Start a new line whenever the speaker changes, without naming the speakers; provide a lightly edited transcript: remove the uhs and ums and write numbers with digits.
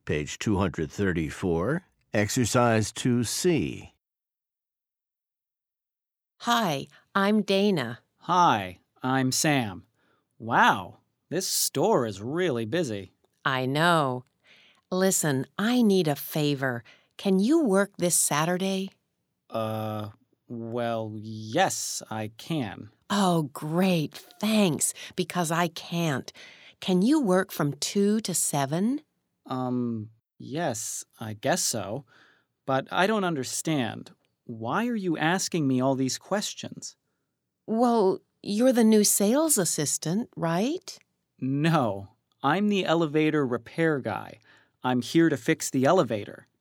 Page 234, Exercise 2C.
Hi, I'm Dana.
Hi, I'm Sam. Wow, this store is really busy.
I know. Listen, I need a favor. Can you work this Saturday?
Well, yes, I can.
Oh, great. Thanks, because I can't. Can you work from 2 to 7?
Yes, I guess so. But I don't understand. Why are you asking me all these questions?
Well, you're the new sales assistant, right?
No, I'm the elevator repair guy. I'm here to fix the elevator.